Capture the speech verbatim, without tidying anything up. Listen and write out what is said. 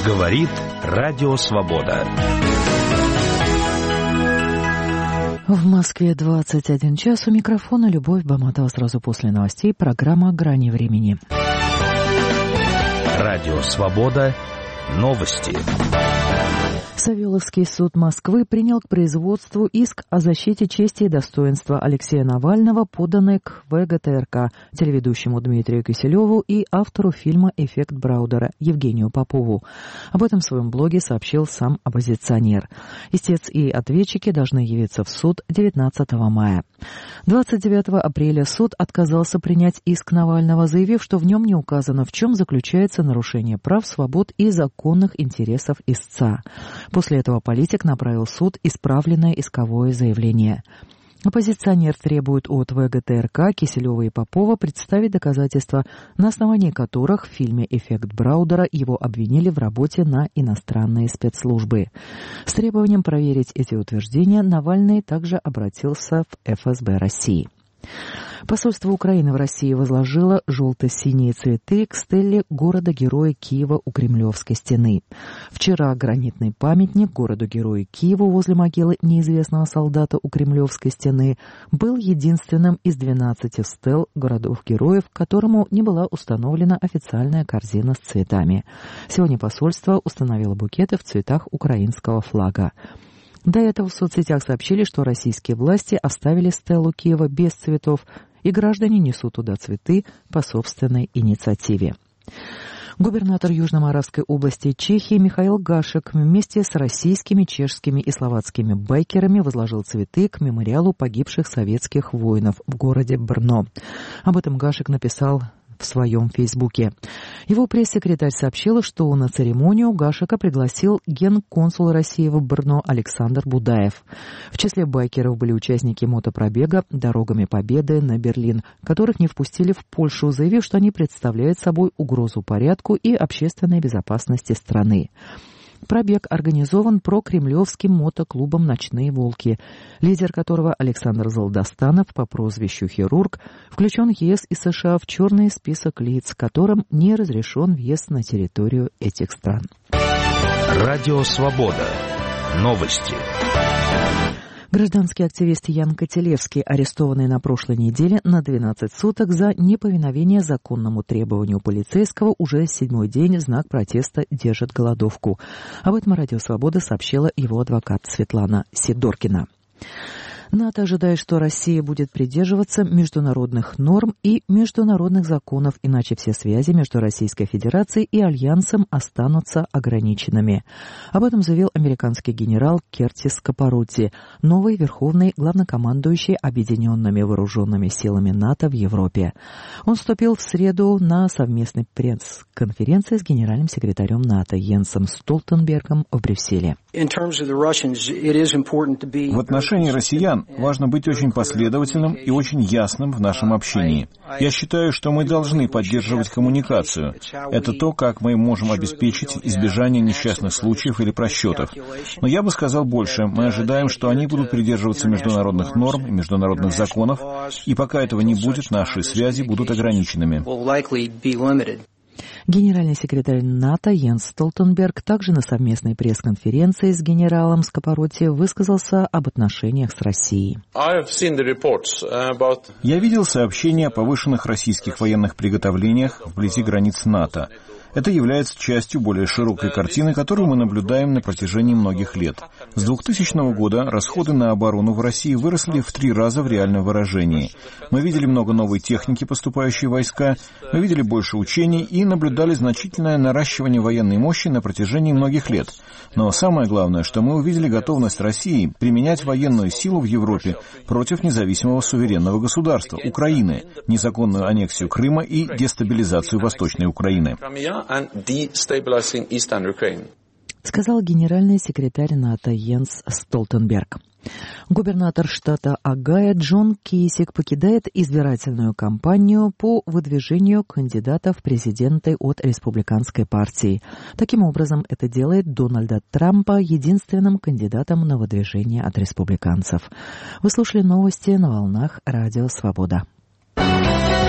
Говорит Радио Свобода. В Москве двадцать один час. У микрофона Любовь Баматова. Сразу после новостей программа «Грани времени». Радио Свобода. Новости. Савеловский суд Москвы принял к производству иск о защите чести и достоинства Алексея Навального, поданный к вэ гэ тэ эр ка, телеведущему Дмитрию Киселеву и автору фильма «Эффект Браудера» Евгению Попову. Об этом в своем блоге сообщил сам оппозиционер. Истец и ответчики должны явиться в суд девятнадцатого мая. двадцать девятого апреля суд отказался принять иск Навального, заявив, что в нем не указано, в чем заключается нарушение прав, свобод и законных интересов истца. После этого политик направил в суд исправленное исковое заявление. Оппозиционер требует от вэ гэ тэ эр ка, Киселева и Попова представить доказательства, на основании которых в фильме «Эффект Браудера» его обвинили в работе на иностранные спецслужбы. С требованием проверить эти утверждения Навальный также обратился в эф эс бэ России. Посольство Украины в России возложило желто-синие цветы к стеле города-героя Киева у Кремлевской стены. Вчера гранитный памятник городу-герою Киеву возле могилы неизвестного солдата у Кремлевской стены был единственным из двенадцати стел городов-героев, к которому не была установлена официальная корзина с цветами. Сегодня посольство установило букеты в цветах украинского флага. До этого в соцсетях сообщили, что российские власти оставили стелу Киева без цветов, и граждане несут туда цветы по собственной инициативе. Губернатор Южно-Моравской области Чехии Михаил Гашек вместе с российскими, чешскими и словацкими байкерами возложил цветы к мемориалу погибших советских воинов в городе Брно. Об этом Гашек написал в своем фейсбуке. Его пресс-секретарь сообщила, что на церемонию Гашека пригласил генконсул России в Брно Александр Будаев. В числе байкеров были участники мотопробега «Дорогами Победы» на Берлин, которых не впустили в Польшу, заявив, что они представляют собой угрозу порядку и общественной безопасности страны. Пробег организован прокремлевским мотоклубом «Ночные волки», лидер которого Александр Золдостанов по прозвищу «Хирург» включен е эс и США в черный список лиц, которым не разрешен въезд на территорию этих стран. Радио Свобода. Новости. Гражданский активист Ян Котелевский, арестованный на прошлой неделе на двенадцать суток за неповиновение законному требованию полицейского, уже седьмой день в знак протеста держит голодовку. Об этом Радио Свобода сообщила его адвокат Светлана Сидоркина. НАТО ожидает, что Россия будет придерживаться международных норм и международных законов, иначе все связи между Российской Федерацией и Альянсом останутся ограниченными. Об этом заявил американский генерал Кертис Капаротти, новый верховный главнокомандующий Объединенными вооруженными силами НАТО в Европе. Он вступил в среду на совместной пресс-конференции с генеральным секретарем НАТО Йенсом Столтенбергом в Брюсселе. В отношении россиян важно быть очень последовательным и очень ясным в нашем общении. Я считаю, что мы должны поддерживать коммуникацию. Это то, как мы можем обеспечить избежание несчастных случаев или просчетов. Но я бы сказал больше. Мы ожидаем, что они будут придерживаться международных норм и международных законов, и пока этого не будет, наши связи будут ограниченными. Генеральный секретарь НАТО Йенс Столтенберг также на совместной пресс-конференции с генералом Скапаротти высказался об отношениях с Россией. Я видел сообщения о повышенных российских военных приготовлениях вблизи границ НАТО. Это является частью более широкой картины, которую мы наблюдаем на протяжении многих лет. С двухтысячного года расходы на оборону в России выросли в три раза в реальном выражении. Мы видели много новой техники, поступающей в войска, мы видели больше учений и наблюдали значительное наращивание военной мощи на протяжении многих лет. Но самое главное, что мы увидели готовность России применять военную силу в Европе против независимого суверенного государства – Украины, незаконную аннексию Крыма и дестабилизацию Восточной Украины. Сказал генеральный секретарь НАТО Йенс Столтенберг. Губернатор штата Огайо Джон Кейсик покидает избирательную кампанию по выдвижению кандидата в президенты от республиканской партии. Таким образом, это делает Дональда Трампа единственным кандидатом на выдвижение от республиканцев. Вы слушали новости на волнах Радио Свобода.